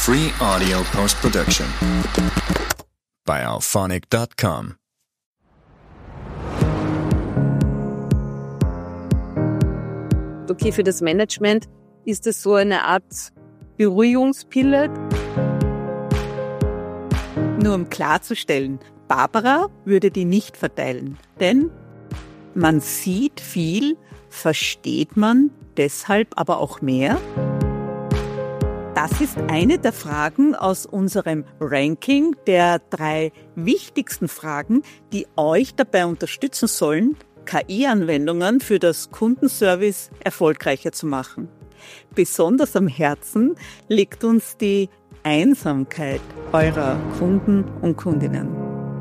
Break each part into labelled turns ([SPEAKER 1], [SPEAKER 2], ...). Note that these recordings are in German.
[SPEAKER 1] Free audio post-production by alphonic.com.
[SPEAKER 2] Okay, für das Management ist es so eine Art Beruhigungspille.
[SPEAKER 3] Nur um klarzustellen, Barbara würde die nicht verteilen, denn man sieht viel, versteht man deshalb aber auch mehr. Das ist eine der Fragen aus unserem Ranking der 3 wichtigsten Fragen, die euch dabei unterstützen sollen, KI-Anwendungen für das Kundenservice erfolgreicher zu machen. Besonders am Herzen liegt uns die Einsamkeit eurer Kunden und Kundinnen.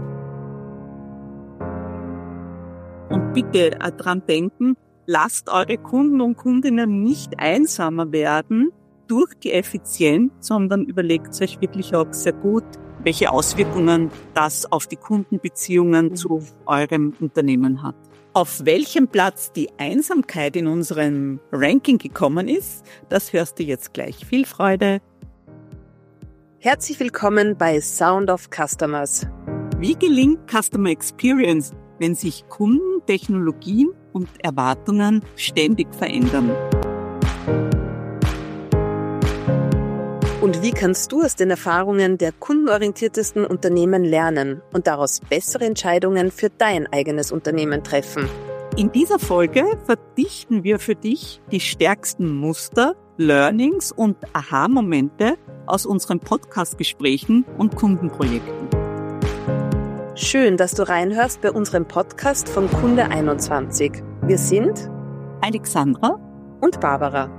[SPEAKER 3] Und bitte daran denken, lasst eure Kunden und Kundinnen nicht einsamer werden durch die Effizienz, sondern überlegt euch wirklich auch sehr gut, welche Auswirkungen das auf die Kundenbeziehungen zu eurem Unternehmen hat. Auf welchem Platz die Einsamkeit in unserem Ranking gekommen ist, das hörst du jetzt gleich. Viel Freude!
[SPEAKER 2] Herzlich willkommen bei Sound of Customers.
[SPEAKER 3] Wie gelingt Customer Experience, wenn sich Kunden, Technologien und Erwartungen ständig verändern?
[SPEAKER 2] Und wie kannst du aus den Erfahrungen der kundenorientiertesten Unternehmen lernen und daraus bessere Entscheidungen für dein eigenes Unternehmen treffen?
[SPEAKER 3] In dieser Folge verdichten wir für dich die stärksten Muster, Learnings und Aha-Momente aus unseren Podcast-Gesprächen und Kundenprojekten.
[SPEAKER 2] Schön, dass du reinhörst bei unserem Podcast von Kunde 21. Wir sind
[SPEAKER 3] Alexandra
[SPEAKER 2] und Barbara.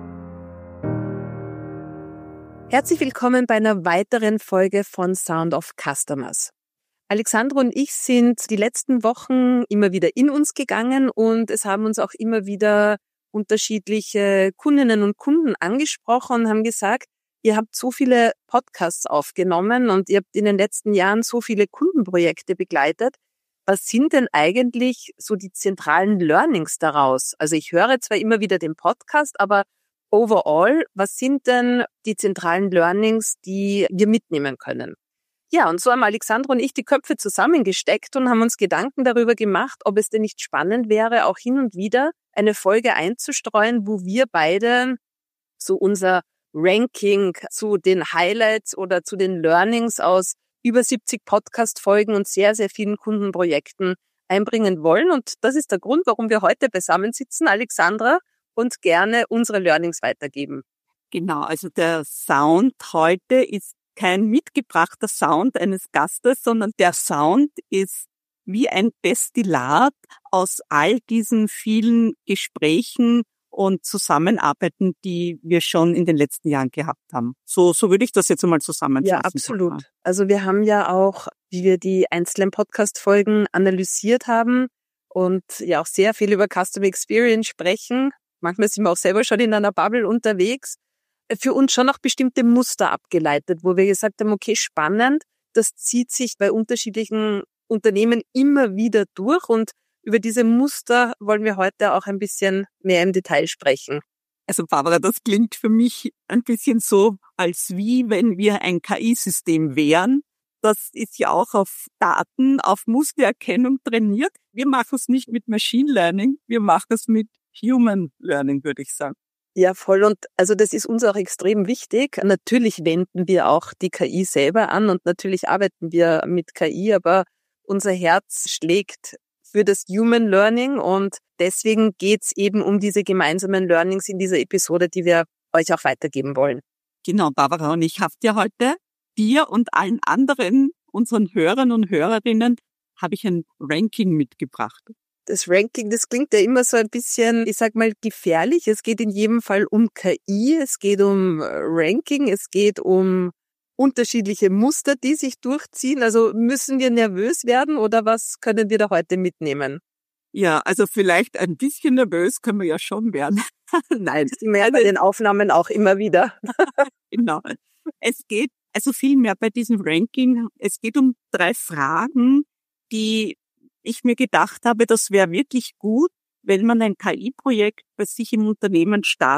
[SPEAKER 2] Herzlich willkommen bei einer weiteren Folge von Sound of Customers. Alexandra und ich sind die letzten Wochen immer wieder in uns gegangen und es haben uns auch immer wieder unterschiedliche Kundinnen und Kunden angesprochen und haben gesagt, ihr habt so viele Podcasts aufgenommen und ihr habt in den letzten Jahren so viele Kundenprojekte begleitet. Was sind denn eigentlich so die zentralen Learnings daraus? Also ich höre zwar immer wieder den Podcast, aber overall, was sind denn die zentralen Learnings, die wir mitnehmen können? Ja, und so haben Alexandra und ich die Köpfe zusammengesteckt und haben uns Gedanken darüber gemacht, ob es denn nicht spannend wäre, auch hin und wieder eine Folge einzustreuen, wo wir beide so unser Ranking zu den Highlights oder zu den Learnings aus über 70 Podcast-Folgen und sehr, sehr vielen Kundenprojekten einbringen wollen. Und das ist der Grund, warum wir heute beisammen sitzen, Alexandra, und gerne unsere Learnings weitergeben.
[SPEAKER 3] Genau, also der Sound heute ist kein mitgebrachter Sound eines Gastes, sondern der Sound ist wie ein Destillat aus all diesen vielen Gesprächen und Zusammenarbeiten, die wir schon in den letzten Jahren gehabt haben. So würde ich das jetzt einmal zusammenfassen.
[SPEAKER 2] Ja, absolut. Also wir haben ja auch, wie wir die einzelnen Podcast-Folgen analysiert haben und ja auch sehr viel über Customer Experience sprechen. Manchmal sind wir auch selber schon in einer Bubble unterwegs. Für uns schon auch bestimmte Muster abgeleitet, wo wir gesagt haben, okay, spannend, das zieht sich bei unterschiedlichen Unternehmen immer wieder durch und über diese Muster wollen wir heute auch ein bisschen mehr im Detail sprechen.
[SPEAKER 3] Also Barbara, das klingt für mich ein bisschen so, als wie wenn wir ein KI-System wären. Das ist ja auch auf Daten, auf Mustererkennung trainiert. Wir machen es nicht mit Machine Learning, wir machen es mit Human Learning, würde ich sagen.
[SPEAKER 2] Ja, voll. Und also das ist uns auch extrem wichtig. Natürlich wenden wir auch die KI selber an und natürlich arbeiten wir mit KI, aber unser Herz schlägt für das Human Learning und deswegen geht's eben um diese gemeinsamen Learnings in dieser Episode, die wir euch auch weitergeben wollen.
[SPEAKER 3] Genau, Barbara, und ich habe dir heute, dir und allen anderen, unseren Hörern und Hörerinnen, habe ich ein Ranking mitgebracht.
[SPEAKER 2] Das Ranking, das klingt ja immer so ein bisschen, ich sag mal, gefährlich. Es geht in jedem Fall um KI, es geht um Ranking, es geht um unterschiedliche Muster, die sich durchziehen. Also müssen wir nervös werden oder was können wir da heute mitnehmen?
[SPEAKER 3] Ja, also vielleicht ein bisschen nervös können wir ja schon werden. Nein.
[SPEAKER 2] Das sind wir bei den Aufnahmen auch immer wieder.
[SPEAKER 3] Genau. Es geht also viel mehr bei diesem Ranking. Es geht um 3 Fragen, die ich mir gedacht habe, das wäre wirklich gut, wenn man ein KI-Projekt bei sich im Unternehmen startet,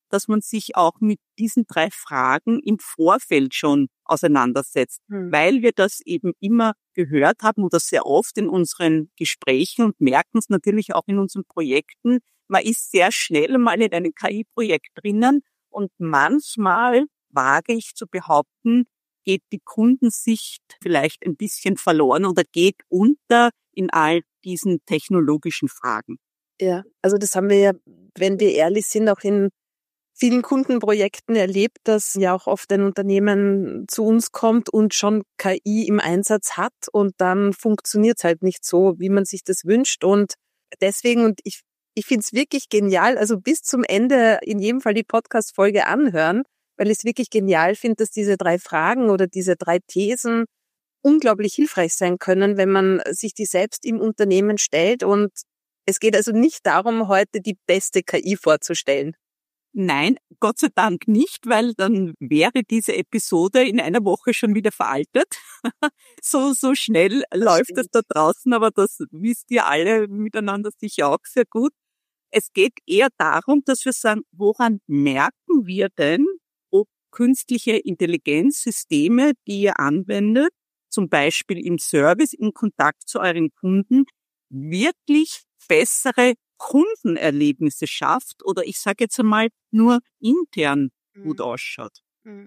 [SPEAKER 3] dass man sich auch mit diesen 3 Fragen im Vorfeld schon auseinandersetzt, weil wir das eben immer gehört haben oder sehr oft in unseren Gesprächen und merken es natürlich auch in unseren Projekten. Man ist sehr schnell mal in einem KI-Projekt drinnen und manchmal, wage ich zu behaupten, geht die Kundensicht vielleicht ein bisschen verloren oder geht unter in all diesen technologischen Fragen.
[SPEAKER 2] Ja, also das haben wir ja, wenn wir ehrlich sind, auch in vielen Kundenprojekten erlebt, dass ja auch oft ein Unternehmen zu uns kommt und schon KI im Einsatz hat und dann funktioniert es halt nicht so, wie man sich das wünscht. Und deswegen, und ich finde es wirklich genial, also bis zum Ende in jedem Fall die Podcast-Folge anhören, weil ich es wirklich genial finde, dass diese 3 Fragen oder diese 3 Thesen unglaublich hilfreich sein können, wenn man sich die selbst im Unternehmen stellt. Und es geht also nicht darum, heute die beste KI vorzustellen.
[SPEAKER 3] Nein, Gott sei Dank nicht, weil dann wäre diese Episode in einer Woche schon wieder veraltet. So schnell läuft es da draußen, aber das wisst ihr alle miteinander sicher auch sehr gut. Es geht eher darum, dass wir sagen, woran merken wir denn, ob künstliche Intelligenzsysteme, die ihr anwendet, zum Beispiel im Service, in Kontakt zu euren Kunden, wirklich bessere Kundenerlebnisse schafft oder ich sage jetzt einmal nur intern gut ausschaut.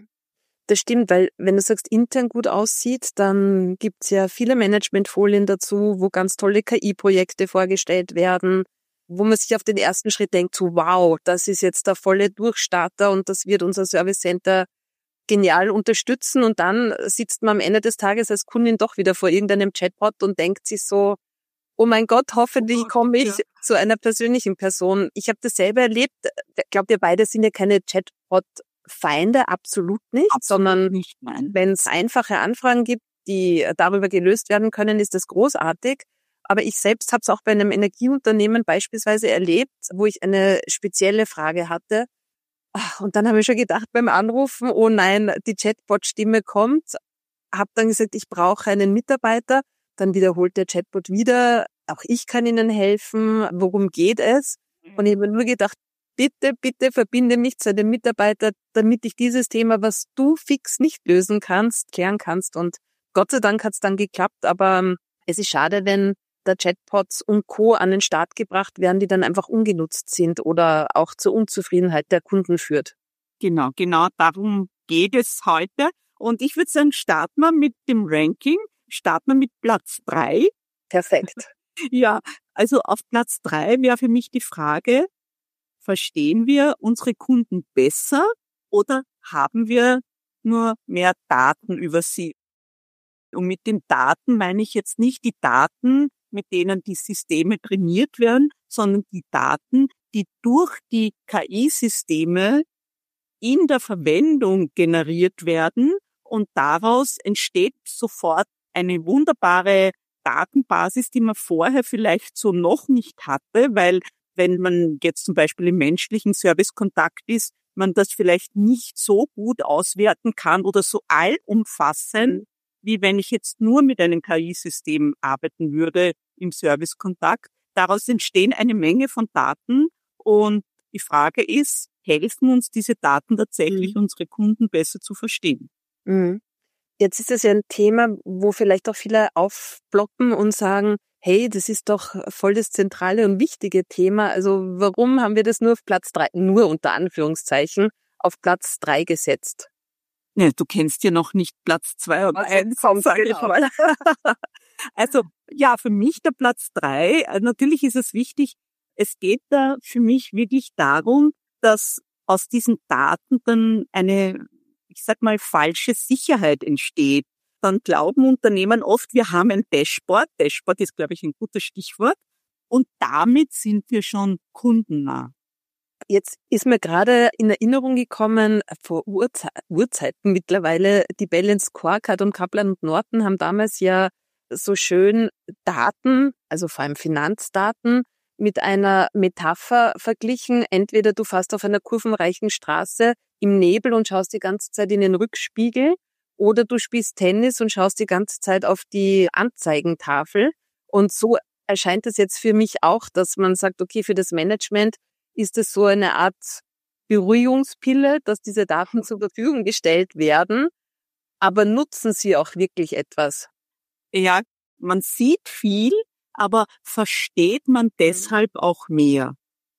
[SPEAKER 2] Das stimmt, weil wenn du sagst, intern gut aussieht, dann gibt's ja viele Managementfolien dazu, wo ganz tolle KI-Projekte vorgestellt werden, wo man sich auf den ersten Schritt denkt, so wow, das ist jetzt der volle Durchstarter und das wird unser Service Center genial unterstützen und dann sitzt man am Ende des Tages als Kundin doch wieder vor irgendeinem Chatbot und denkt sich so, oh mein Gott, hoffentlich komme ich zu einer persönlichen Person. Ich habe das selber erlebt. Ich glaube, wir beide sind ja keine Chatbot-Feinde, absolut nicht, sondern wenn es einfache Anfragen gibt, die darüber gelöst werden können, ist das großartig. Aber ich selbst habe es auch bei einem Energieunternehmen beispielsweise erlebt, wo ich eine spezielle Frage hatte. Und dann habe ich schon gedacht beim Anrufen, oh nein, die Chatbot-Stimme kommt. Habe dann gesagt, ich brauche einen Mitarbeiter. Dann wiederholt der Chatbot wieder, auch ich kann Ihnen helfen, worum geht es? Und ich habe nur gedacht, bitte verbinde mich zu einem Mitarbeiter, damit ich dieses Thema, was du fix nicht lösen kannst, klären kannst. Und Gott sei Dank hat es dann geklappt, aber es ist schade, wenn da Chatbots und Co. an den Start gebracht werden, die dann einfach ungenutzt sind oder auch zur Unzufriedenheit der Kunden führt.
[SPEAKER 3] Genau darum geht es heute. Und ich würde sagen, starten wir mit dem Ranking. Starten wir mit Platz 3.
[SPEAKER 2] Perfekt.
[SPEAKER 3] Ja, also auf Platz 3 wäre für mich die Frage, verstehen wir unsere Kunden besser oder haben wir nur mehr Daten über sie? Und mit den Daten meine ich jetzt nicht die Daten, mit denen die Systeme trainiert werden, sondern die Daten, die durch die KI-Systeme in der Verwendung generiert werden und daraus entsteht sofort eine wunderbare Datenbasis, die man vorher vielleicht so noch nicht hatte, weil wenn man jetzt zum Beispiel im menschlichen Servicekontakt ist, man das vielleicht nicht so gut auswerten kann oder so allumfassend, wie wenn ich jetzt nur mit einem KI-System arbeiten würde im Servicekontakt. Daraus entstehen eine Menge von Daten und die Frage ist, helfen uns diese Daten tatsächlich, unsere Kunden besser zu verstehen?
[SPEAKER 2] Jetzt ist es ja ein Thema, wo vielleicht auch viele aufploppen und sagen, hey, das ist doch voll das zentrale und wichtige Thema. Also warum haben wir das nur auf Platz 3, nur unter Anführungszeichen, auf Platz 3 gesetzt?
[SPEAKER 3] Ne, du kennst ja noch nicht Platz 2 und 1, sage ich mal. Also ja, für mich der Platz 3, natürlich ist es wichtig, es geht da für mich wirklich darum, dass aus diesen Daten dann eine, ich sag mal, falsche Sicherheit entsteht. Dann glauben Unternehmen oft, wir haben ein Dashboard. Dashboard ist, glaube ich, ein gutes Stichwort. Und damit sind wir schon kundennah.
[SPEAKER 2] Jetzt ist mir gerade in Erinnerung gekommen, vor Urzeiten mittlerweile, die Balance Scorecard und Kaplan und Norton haben damals ja so schön Daten, also vor allem Finanzdaten, mit einer Metapher verglichen. Entweder du fährst auf einer kurvenreichen Straße im Nebel und schaust die ganze Zeit in den Rückspiegel oder du spielst Tennis und schaust die ganze Zeit auf die Anzeigentafel. Und so erscheint es jetzt für mich auch, dass man sagt, okay, für das Management ist es so eine Art Beruhigungspille, dass diese Daten zur Verfügung gestellt werden, aber nutzen sie auch wirklich etwas?
[SPEAKER 3] Ja, man sieht viel, aber versteht man deshalb auch mehr?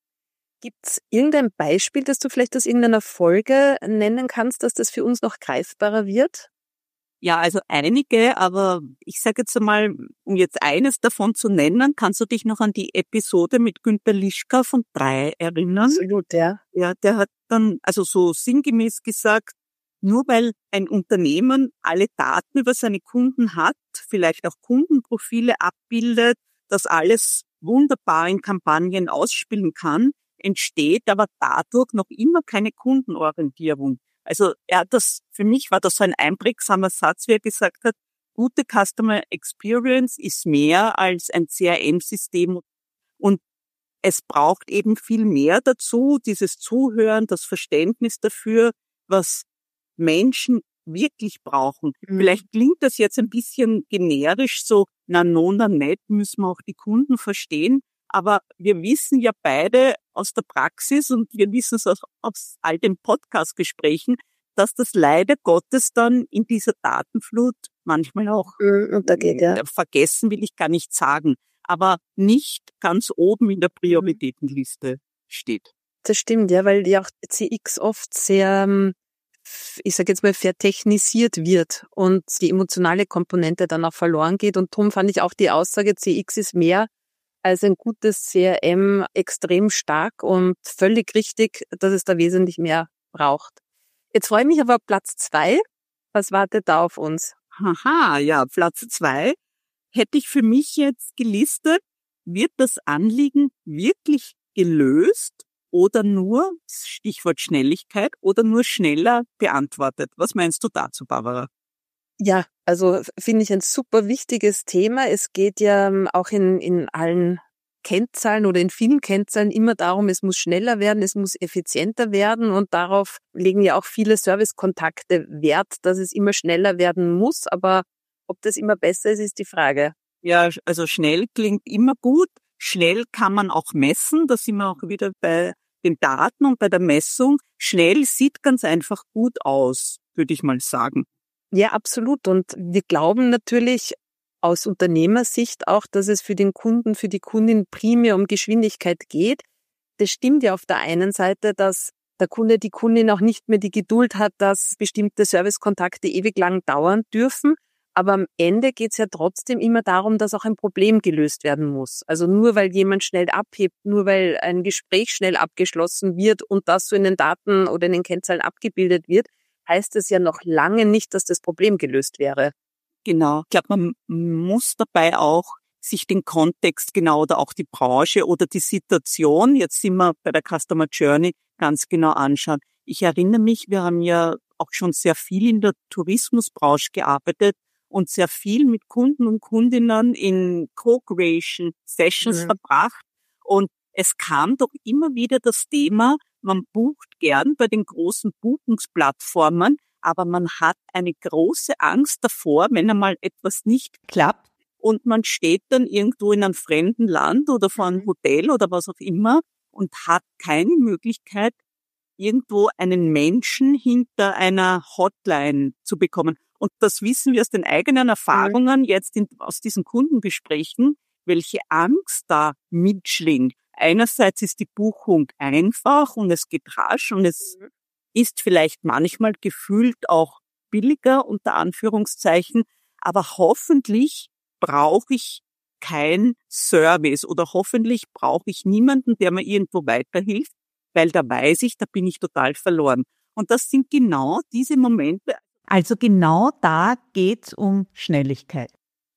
[SPEAKER 2] Gibt's irgendein Beispiel, das du vielleicht aus irgendeiner Folge nennen kannst, dass das für uns noch greifbarer wird?
[SPEAKER 3] Ja, also einige, aber ich sage jetzt einmal, um jetzt eines davon zu nennen, kannst du dich noch an die Episode mit Günter Lischka von 3 erinnern?
[SPEAKER 2] Absolut, ja.
[SPEAKER 3] Ja, der hat dann, also so sinngemäß gesagt, nur weil ein Unternehmen alle Daten über seine Kunden hat, vielleicht auch Kundenprofile abbildet, das alles wunderbar in Kampagnen ausspielen kann, entsteht aber dadurch noch immer keine Kundenorientierung. Also für mich war das so ein einprägsamer Satz, wie er gesagt hat, gute Customer Experience ist mehr als ein CRM-System und es braucht eben viel mehr dazu, dieses Zuhören, das Verständnis dafür, was Menschen wirklich brauchen. Vielleicht klingt das jetzt ein bisschen generisch, so na nett, müssen wir auch die Kunden verstehen. Aber wir wissen ja beide aus der Praxis und wir wissen es auch aus all den Podcast-Gesprächen, dass das leider Gottes dann in dieser Datenflut manchmal auch
[SPEAKER 2] untergeht, ja.
[SPEAKER 3] Vergessen will ich gar nicht sagen, aber nicht ganz oben in der Prioritätenliste steht.
[SPEAKER 2] Das stimmt, ja, weil ja auch CX oft sehr, ich sage jetzt mal, vertechnisiert wird und die emotionale Komponente dann auch verloren geht. Und darum fand ich auch die Aussage, CX ist mehr als ein gutes CRM extrem stark und völlig richtig, dass es da wesentlich mehr braucht. Jetzt freue ich mich aber auf Platz 2. Was wartet da auf uns?
[SPEAKER 3] Haha, ja, Platz 2 hätte ich für mich jetzt gelistet, wird das Anliegen wirklich gelöst oder nur, Stichwort Schnelligkeit, oder nur schneller beantwortet? Was meinst du dazu, Barbara?
[SPEAKER 2] Ja, also finde ich ein super wichtiges Thema. Es geht ja auch in allen Kennzahlen oder in vielen Kennzahlen immer darum, es muss schneller werden, es muss effizienter werden und darauf legen ja auch viele Servicekontakte Wert, dass es immer schneller werden muss. Aber ob das immer besser ist, ist die Frage.
[SPEAKER 3] Ja, also schnell klingt immer gut. Schnell kann man auch messen. Da sind wir auch wieder bei den Daten und bei der Messung. Schnell sieht ganz einfach gut aus, würde ich mal sagen.
[SPEAKER 2] Ja, absolut. Und wir glauben natürlich aus Unternehmersicht auch, dass es für den Kunden, für die Kundin primär um Geschwindigkeit geht. Das stimmt ja auf der einen Seite, dass der Kunde, die Kundin auch nicht mehr die Geduld hat, dass bestimmte Servicekontakte ewig lang dauern dürfen. Aber am Ende geht es ja trotzdem immer darum, dass auch ein Problem gelöst werden muss. Also nur weil jemand schnell abhebt, nur weil ein Gespräch schnell abgeschlossen wird und das so in den Daten oder in den Kennzahlen abgebildet wird, heißt es ja noch lange nicht, dass das Problem gelöst wäre.
[SPEAKER 3] Genau. Ich glaube, man muss dabei auch sich den Kontext genau oder auch die Branche oder die Situation, jetzt sind wir bei der Customer Journey, ganz genau anschauen. Ich erinnere mich, wir haben ja auch schon sehr viel in der Tourismusbranche gearbeitet und sehr viel mit Kunden und Kundinnen in Co-Creation Sessions verbracht. Und es kam doch immer wieder das Thema, man bucht gern bei den großen Buchungsplattformen, aber man hat eine große Angst davor, wenn einmal etwas nicht klappt und man steht dann irgendwo in einem fremden Land oder vor einem Hotel oder was auch immer und hat keine Möglichkeit, irgendwo einen Menschen hinter einer Hotline zu bekommen. Und das wissen wir aus den eigenen Erfahrungen jetzt aus diesen Kundengesprächen, welche Angst da mitschwingt. Einerseits ist die Buchung einfach und es geht rasch und es ist vielleicht manchmal gefühlt auch billiger, unter Anführungszeichen, aber hoffentlich brauche ich kein Service oder hoffentlich brauche ich niemanden, der mir irgendwo weiterhilft, weil da weiß ich, da bin ich total verloren. Und das sind genau diese Momente.
[SPEAKER 4] Also genau da geht's um Schnelligkeit.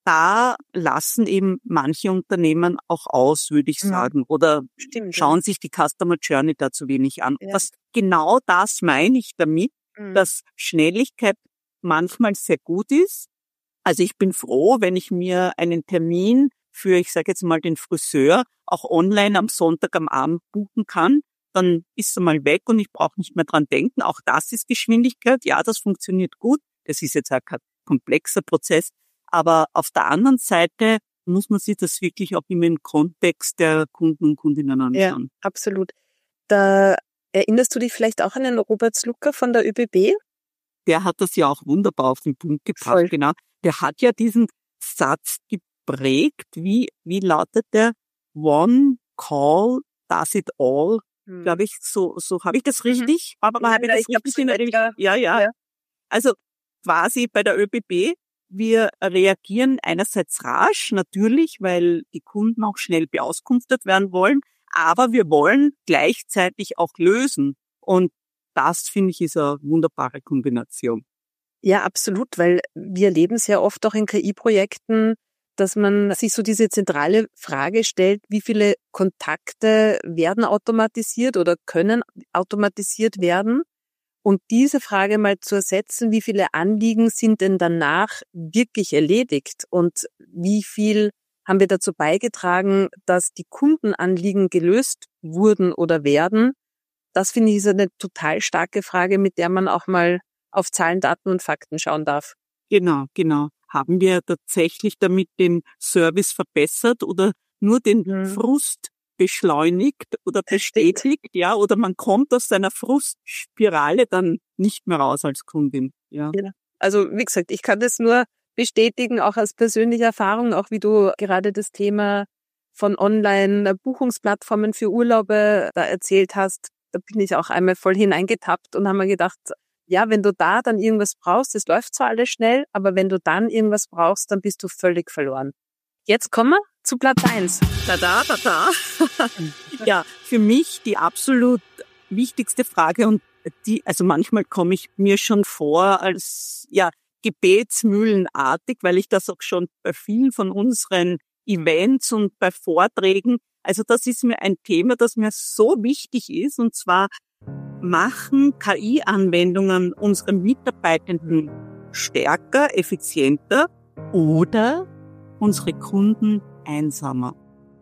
[SPEAKER 3] Da lassen eben manche Unternehmen auch aus, würde ich sagen, oder schauen sich die Customer Journey da zu wenig an.
[SPEAKER 2] Ja.
[SPEAKER 3] Genau das meine ich damit, dass Schnelligkeit manchmal sehr gut ist. Also ich bin froh, wenn ich mir einen Termin für, ich sage jetzt mal, den Friseur auch online am Sonntag am Abend buchen kann. Dann ist er mal weg und ich brauche nicht mehr dran denken. Auch das ist Geschwindigkeit. Ja, das funktioniert gut. Das ist jetzt auch kein komplexer Prozess. Aber auf der anderen Seite muss man sich das wirklich auch immer im Kontext der Kunden und Kundinnen anschauen.
[SPEAKER 2] Ja, absolut. Der Erinnerst du dich vielleicht auch an den Robert Slucker von der ÖBB?
[SPEAKER 3] Der hat das ja auch wunderbar auf den Punkt gebracht,
[SPEAKER 2] Voll.
[SPEAKER 3] genau. Der hat ja diesen Satz geprägt, wie lautet der? One call does it all. Glaube ich, so habe ich das richtig? Aber habe ich das richtig in Erinnerung? Ja. Also quasi bei der ÖBB, wir reagieren einerseits rasch, natürlich, weil die Kunden auch schnell beauskunftet werden wollen, aber wir wollen gleichzeitig auch lösen. Und das, finde ich, ist eine wunderbare Kombination.
[SPEAKER 2] Ja, absolut, weil wir erleben es ja oft auch in KI-Projekten, dass man sich so diese zentrale Frage stellt, wie viele Kontakte werden automatisiert oder können automatisiert werden? Und diese Frage mal zu ersetzen, wie viele Anliegen sind denn danach wirklich erledigt und wie viel haben wir dazu beigetragen, dass die Kundenanliegen gelöst wurden oder werden? Das finde ich ist eine total starke Frage, mit der man auch mal auf Zahlen, Daten und Fakten schauen darf.
[SPEAKER 3] Genau. Haben wir tatsächlich damit den Service verbessert oder nur den Frust beschleunigt oder bestätigt, ja, oder man kommt aus seiner Frustspirale dann nicht mehr raus als Kundin, ja.
[SPEAKER 2] Also, wie gesagt, ich kann das nur bestätigen, auch aus persönlicher Erfahrung, auch wie du gerade das Thema von Online-Buchungsplattformen für Urlaube da erzählt hast. Da bin ich auch einmal voll hineingetappt und habe mir gedacht, ja, wenn du da dann irgendwas brauchst, es läuft zwar alles schnell, aber wenn du dann irgendwas brauchst, dann bist du völlig verloren. Jetzt kommen wir zu Platz 1.
[SPEAKER 3] Tada. Ja, für mich die absolut wichtigste Frage und also manchmal komme ich mir schon vor als, ja, gebetsmühlenartig, weil ich das auch schon bei vielen von unseren Events und bei Vorträgen, also das ist mir ein Thema, das mir so wichtig ist, und zwar machen KI-Anwendungen unsere Mitarbeitenden stärker, effizienter oder unsere Kunden einsamer.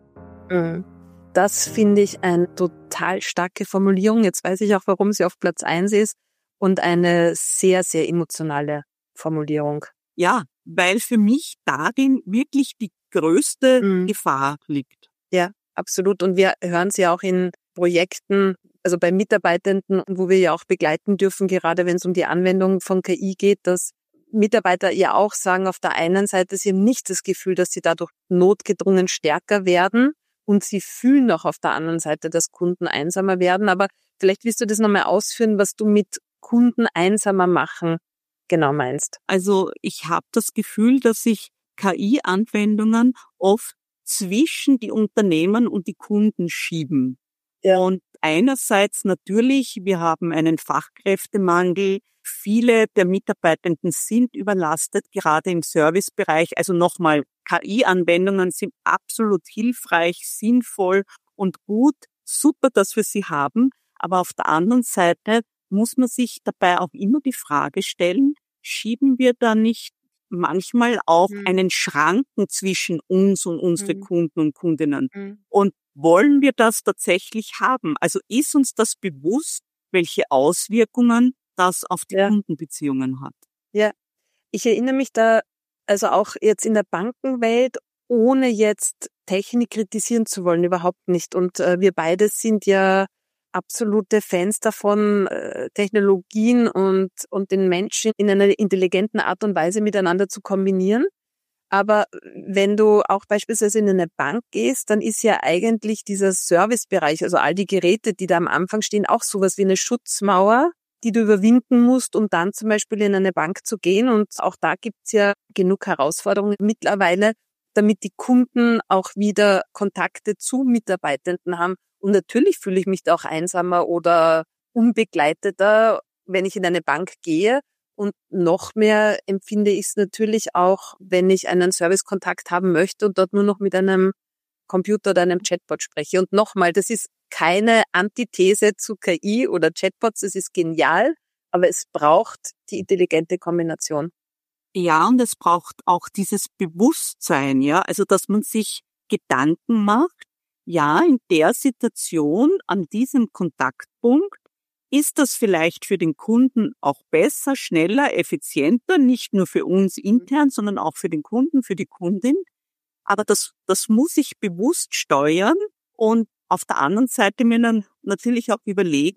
[SPEAKER 2] Das finde ich eine total starke Formulierung. Jetzt weiß ich auch, warum sie auf Platz 1 ist und eine sehr, sehr emotionale Formulierung.
[SPEAKER 3] Ja, weil für mich darin wirklich die größte Gefahr liegt.
[SPEAKER 2] Ja, absolut. Und wir hören sie auch in Projekten, also bei Mitarbeitenden, wo wir ja auch begleiten dürfen, gerade wenn es um die Anwendung von KI geht, dass Mitarbeiter ja auch sagen, auf der einen Seite, sie haben nicht das Gefühl, dass sie dadurch notgedrungen stärker werden und sie fühlen auch auf der anderen Seite, dass Kunden einsamer werden. Aber vielleicht willst du das nochmal ausführen, was du mit Kunden einsamer machen genau meinst.
[SPEAKER 3] Also ich habe das Gefühl, dass sich KI-Anwendungen oft zwischen die Unternehmen und die Kunden schieben. Ja. Und einerseits natürlich, wir haben einen Fachkräftemangel. Viele der Mitarbeitenden sind überlastet, gerade im Servicebereich. Also nochmal, KI-Anwendungen sind absolut hilfreich, sinnvoll und gut. Super, dass wir sie haben. Aber auf der anderen Seite muss man sich dabei auch immer die Frage stellen, schieben wir da nicht manchmal auch einen Schranken zwischen uns und unsere Kunden und Kundinnen? Und wollen wir das tatsächlich haben? Also ist uns das bewusst, welche Auswirkungen das auf die Kundenbeziehungen hat?
[SPEAKER 2] Ja, ich erinnere mich da, also auch jetzt in der Bankenwelt, ohne jetzt Technik kritisieren zu wollen, überhaupt nicht. Und wir beide sind ja absolute Fans davon, Technologien und den Menschen in einer intelligenten Art und Weise miteinander zu kombinieren. Aber wenn du auch beispielsweise in eine Bank gehst, dann ist ja eigentlich dieser Servicebereich, also all die Geräte, die da am Anfang stehen, auch sowas wie eine Schutzmauer, die du überwinden musst, um dann zum Beispiel in eine Bank zu gehen. Und auch da gibt's ja genug Herausforderungen mittlerweile, damit die Kunden auch wieder Kontakte zu Mitarbeitenden haben. Und natürlich fühle ich mich da auch einsamer oder unbegleiteter, wenn ich in eine Bank gehe. Und noch mehr empfinde ich es natürlich auch, wenn ich einen Servicekontakt haben möchte und dort nur noch mit einem Computer oder einem Chatbot spreche. Und nochmal, das ist keine Antithese zu KI oder Chatbots, es ist genial, aber es braucht die intelligente Kombination.
[SPEAKER 3] Ja, und es braucht auch dieses Bewusstsein, ja, also dass man sich Gedanken macht, ja, in der Situation, an diesem Kontaktpunkt, ist das vielleicht für den Kunden auch besser, schneller, effizienter, nicht nur für uns intern, sondern auch für den Kunden, für die Kundin. Aber das muss ich bewusst steuern und auf der anderen Seite mir dann natürlich auch überlegen,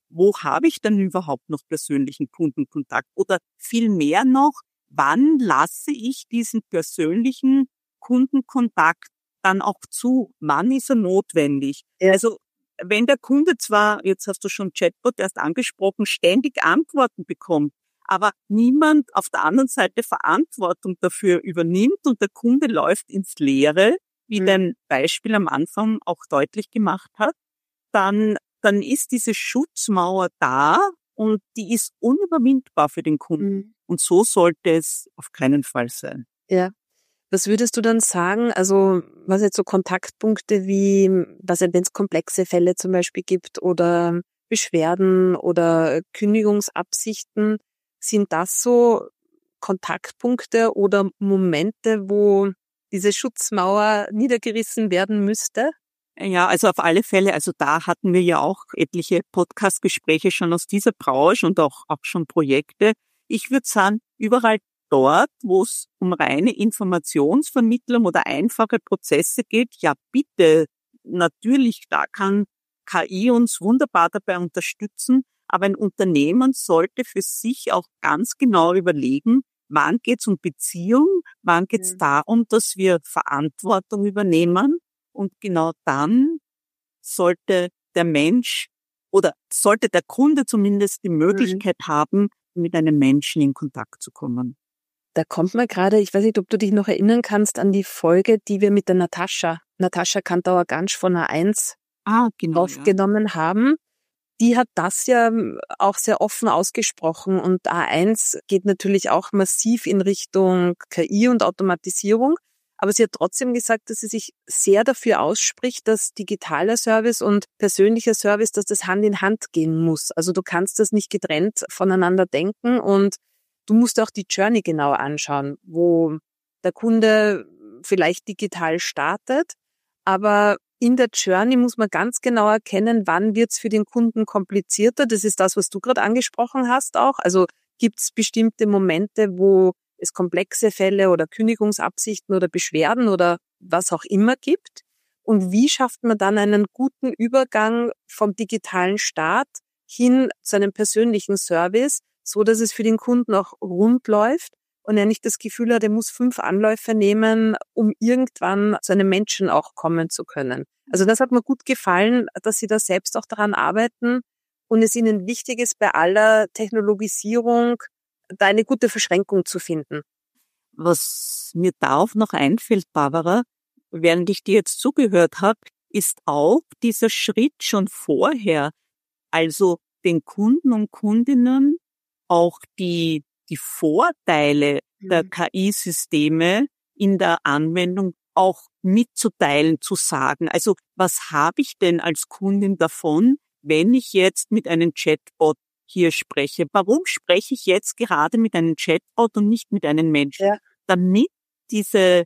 [SPEAKER 3] wo habe ich denn überhaupt noch persönlichen Kundenkontakt? Oder viel mehr noch, wann lasse ich diesen persönlichen Kundenkontakt dann auch zu? Wann ist er notwendig?
[SPEAKER 2] Ja.
[SPEAKER 3] Also wenn der Kunde zwar, jetzt hast du schon Chatbot erst angesprochen, ständig Antworten bekommt, aber niemand auf der anderen Seite Verantwortung dafür übernimmt und der Kunde läuft ins Leere, wie dein Beispiel am Anfang auch deutlich gemacht hat, dann ist diese Schutzmauer da und die ist unüberwindbar für den Kunden. Und so sollte es auf keinen Fall sein.
[SPEAKER 2] Ja. Was würdest du dann sagen, also was jetzt so Kontaktpunkte wie, wenn es komplexe Fälle zum Beispiel gibt oder Beschwerden oder Kündigungsabsichten, sind das so Kontaktpunkte oder Momente, wo diese Schutzmauer niedergerissen werden müsste?
[SPEAKER 3] Ja, also auf alle Fälle, also da hatten wir ja auch etliche Podcast-Gespräche schon aus dieser Branche und auch schon Projekte. Ich würde sagen, überall dort, wo es um reine Informationsvermittlung oder einfache Prozesse geht, ja bitte, natürlich, da kann KI uns wunderbar dabei unterstützen, aber ein Unternehmen sollte für sich auch ganz genau überlegen, wann geht es um Beziehung, wann geht es darum, dass wir Verantwortung übernehmen und genau dann sollte der Mensch oder sollte der Kunde zumindest die Möglichkeit haben, mit einem Menschen in Kontakt zu kommen.
[SPEAKER 2] Da kommt mir gerade, ich weiß nicht, ob du dich noch erinnern kannst an die Folge, die wir mit der Natascha Kantauer-Gansch von A1 aufgenommen haben. Die hat das ja auch sehr offen ausgesprochen und A1 geht natürlich auch massiv in Richtung KI und Automatisierung. Aber sie hat trotzdem gesagt, dass sie sich sehr dafür ausspricht, dass digitaler Service und persönlicher Service, dass das Hand in Hand gehen muss. Also du kannst das nicht getrennt voneinander denken und du musst auch die Journey genau anschauen, wo der Kunde vielleicht digital startet, aber in der Journey muss man ganz genau erkennen, wann wird's für den Kunden komplizierter. Das ist das, was du gerade angesprochen hast auch. Also gibt's bestimmte Momente, wo es komplexe Fälle oder Kündigungsabsichten oder Beschwerden oder was auch immer gibt. Und wie schafft man dann einen guten Übergang vom digitalen Start hin zu einem persönlichen Service, so dass es für den Kunden auch rund läuft und er nicht das Gefühl hat, er muss 5 Anläufe nehmen, um irgendwann zu einem Menschen auch kommen zu können. Also das hat mir gut gefallen, dass Sie da selbst auch daran arbeiten und es Ihnen wichtig ist, bei aller Technologisierung da eine gute Verschränkung zu finden.
[SPEAKER 3] Was mir da auch noch einfällt, Barbara, während ich dir jetzt zugehört habe, ist auch dieser Schritt schon vorher, also den Kunden und Kundinnen auch die Vorteile der KI-Systeme in der Anwendung auch mitzuteilen, zu sagen. Also was habe ich denn als Kundin davon, wenn ich jetzt mit einem Chatbot hier spreche? Warum spreche ich jetzt gerade mit einem Chatbot und nicht mit einem Menschen? Ja. Damit diese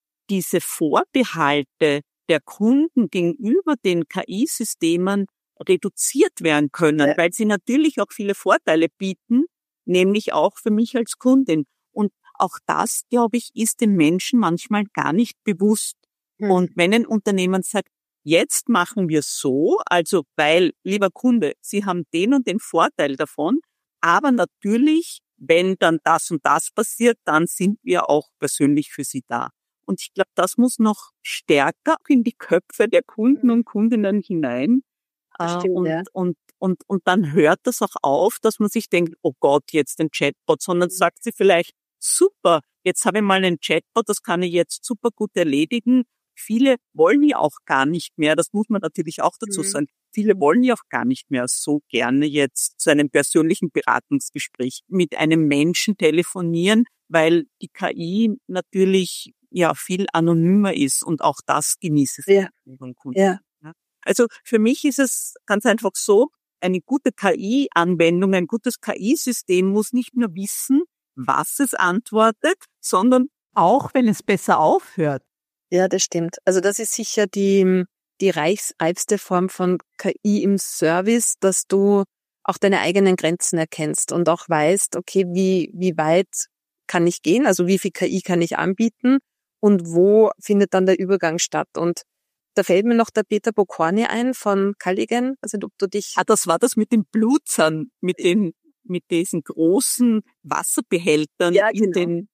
[SPEAKER 3] Vorbehalte der Kunden gegenüber den KI-Systemen reduziert werden können, weil sie natürlich auch viele Vorteile bieten, nämlich auch für mich als Kundin. Und auch das, glaube ich, ist dem Menschen manchmal gar nicht bewusst. Und wenn ein Unternehmen sagt, jetzt machen wir so, also weil, lieber Kunde, Sie haben den und den Vorteil davon, aber natürlich, wenn dann das und das passiert, dann sind wir auch persönlich für Sie da. Und ich glaube, das muss noch stärker in die Köpfe der Kunden und Kundinnen hinein.
[SPEAKER 2] Stimmt,
[SPEAKER 3] und dann hört das auch auf, dass man sich denkt, oh Gott, jetzt ein Chatbot, sondern sagt sie vielleicht, super, jetzt habe ich mal einen Chatbot, das kann ich jetzt super gut erledigen. Viele wollen ja auch gar nicht mehr, das muss man natürlich auch dazu sagen, viele wollen ja auch gar nicht mehr so gerne jetzt zu einem persönlichen Beratungsgespräch mit einem Menschen telefonieren, weil die KI natürlich ja viel anonymer ist und auch das genieße ich von Kunden.
[SPEAKER 2] Ja.
[SPEAKER 3] Also für mich ist es ganz einfach so, eine gute KI-Anwendung, ein gutes KI-System muss nicht nur wissen, was es antwortet, sondern
[SPEAKER 4] auch, wenn es besser aufhört.
[SPEAKER 2] Ja, das stimmt. Also das ist sicher die reifste Form von KI im Service, dass du auch deine eigenen Grenzen erkennst und auch weißt, okay, wie weit kann ich gehen, also wie viel KI kann ich anbieten und wo findet dann der Übergang statt. Und Da fällt mir noch der Peter Bocorni ein von Culligan. Also ob du dich...
[SPEAKER 3] Das war das mit den Blutzern, mit diesen großen Wasserbehältern in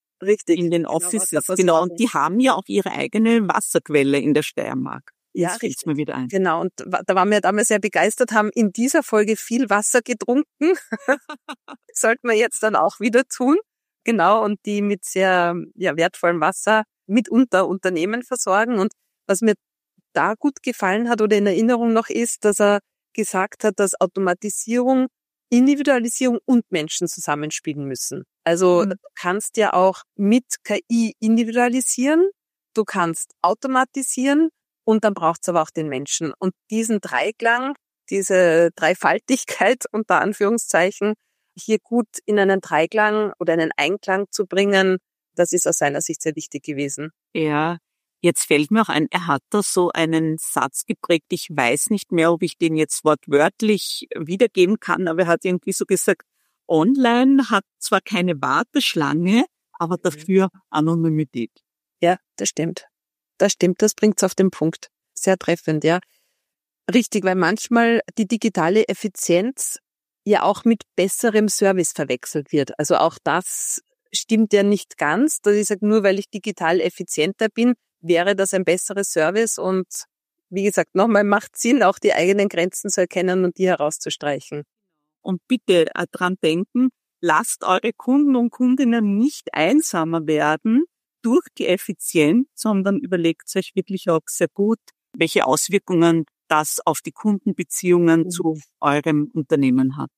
[SPEAKER 3] den Offices. Genau, und die haben ja auch ihre eigene Wasserquelle in der Steiermark.
[SPEAKER 2] Ja,
[SPEAKER 3] das fällt mir wieder ein.
[SPEAKER 2] Genau, und da waren wir damals sehr begeistert, haben in dieser Folge viel Wasser getrunken. Sollten wir jetzt dann auch wieder tun. Genau, und die mit sehr wertvollem Wasser mitunter Unternehmen versorgen. Und was mir da gut gefallen hat oder in Erinnerung noch ist, dass er gesagt hat, dass Automatisierung, Individualisierung und Menschen zusammenspielen müssen. Also du kannst ja auch mit KI individualisieren, du kannst automatisieren und dann braucht es aber auch den Menschen. Und diesen Dreiklang, diese Dreifaltigkeit unter Anführungszeichen, hier gut in einen Dreiklang oder einen Einklang zu bringen, das ist aus seiner Sicht sehr wichtig gewesen.
[SPEAKER 3] Ja, jetzt fällt mir auch ein, er hat da so einen Satz geprägt, ich weiß nicht mehr, ob ich den jetzt wortwörtlich wiedergeben kann, aber er hat irgendwie so gesagt, online hat zwar keine Warteschlange, aber dafür Anonymität.
[SPEAKER 2] Ja, das stimmt. Das bringt's auf den Punkt. Sehr treffend, ja. Richtig, weil manchmal die digitale Effizienz ja auch mit besserem Service verwechselt wird. Also auch das stimmt ja nicht ganz, dass ich sage, nur weil ich digital effizienter bin, wäre das ein besseres Service und wie gesagt, nochmal macht Sinn, auch die eigenen Grenzen zu erkennen und die herauszustreichen.
[SPEAKER 3] Und bitte dran denken, lasst eure Kunden und Kundinnen nicht einsamer werden durch die Effizienz, sondern überlegt euch wirklich auch sehr gut, welche Auswirkungen das auf die Kundenbeziehungen zu eurem Unternehmen hat.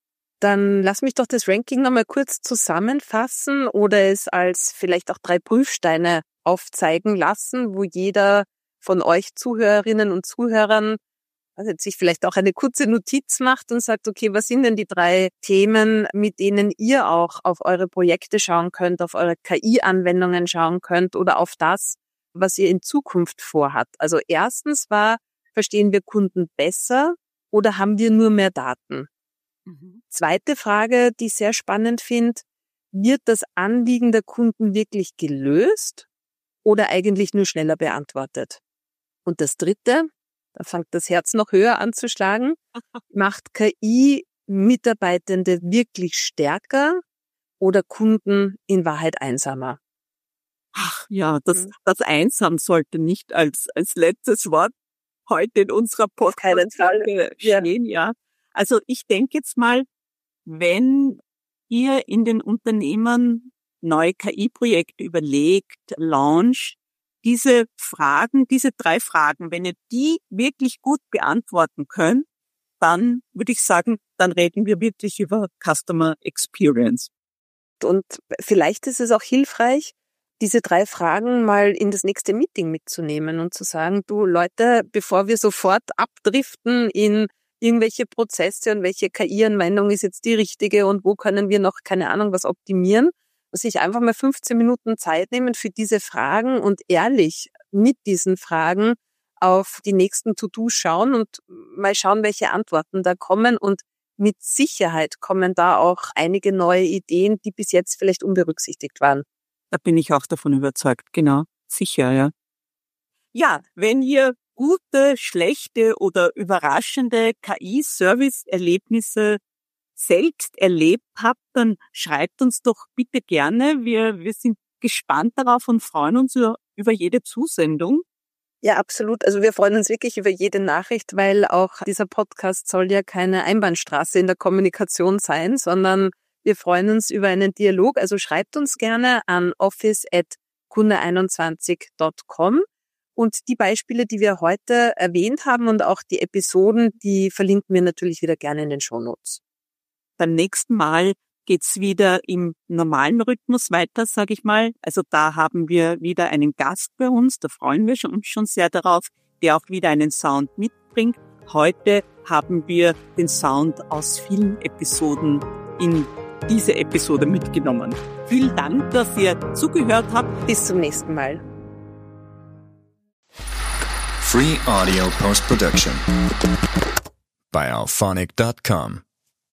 [SPEAKER 2] Dann lass mich doch das Ranking nochmal kurz zusammenfassen oder es als vielleicht auch 3 Prüfsteine aufzeigen lassen, wo jeder von euch Zuhörerinnen und Zuhörern sich vielleicht auch eine kurze Notiz macht und sagt, okay, was sind denn die 3 Themen, mit denen ihr auch auf eure Projekte schauen könnt, auf eure KI-Anwendungen schauen könnt oder auf das, was ihr in Zukunft vorhabt. Also erstens verstehen wir Kunden besser oder haben wir nur mehr Daten? Zweite Frage, die ich sehr spannend finde, wird das Anliegen der Kunden wirklich gelöst oder eigentlich nur schneller beantwortet? Und das Dritte, da fängt das Herz noch höher an zu schlagen, macht KI Mitarbeitende wirklich stärker oder Kunden in Wahrheit einsamer?
[SPEAKER 3] Ach ja, das einsam sollte nicht als letztes Wort heute in unserer Podcast-Folge stehen, ja. Also ich denke jetzt mal, wenn ihr in den Unternehmen neue KI-Projekte überlegt, launcht, diese 3 Fragen, wenn ihr die wirklich gut beantworten könnt, dann würde ich sagen, dann reden wir wirklich über Customer Experience.
[SPEAKER 2] Und vielleicht ist es auch hilfreich, diese 3 Fragen mal in das nächste Meeting mitzunehmen und zu sagen, du Leute, bevor wir sofort abdriften in irgendwelche Prozesse und welche KI-Anwendung ist jetzt die richtige und wo können wir noch, keine Ahnung, was optimieren, sich einfach mal 15 Minuten Zeit nehmen für diese Fragen und ehrlich mit diesen Fragen auf die nächsten To-Dos schauen und mal schauen, welche Antworten da kommen. Und mit Sicherheit kommen da auch einige neue Ideen, die bis jetzt vielleicht unberücksichtigt waren.
[SPEAKER 3] Da bin ich auch davon überzeugt, genau. Sicher, ja. Ja, wenn ihr gute, schlechte oder überraschende KI-Service-Erlebnisse selbst erlebt habt, dann schreibt uns doch bitte gerne. Wir sind gespannt darauf und freuen uns über jede Zusendung.
[SPEAKER 2] Ja, absolut. Also wir freuen uns wirklich über jede Nachricht, weil auch dieser Podcast soll ja keine Einbahnstraße in der Kommunikation sein, sondern wir freuen uns über einen Dialog. Also schreibt uns gerne an office@kunde21.com. Und die Beispiele, die wir heute erwähnt haben und auch die Episoden, die verlinken wir natürlich wieder gerne in den Shownotes.
[SPEAKER 3] Beim nächsten Mal geht's wieder im normalen Rhythmus weiter, sage ich mal. Also da haben wir wieder einen Gast bei uns, da freuen wir uns schon sehr darauf, der auch wieder einen Sound mitbringt. Heute haben wir den Sound aus vielen Episoden in diese Episode mitgenommen. Vielen Dank, dass ihr zugehört habt.
[SPEAKER 2] Bis zum nächsten Mal.
[SPEAKER 1] Free Audio Post Production by alphonic.com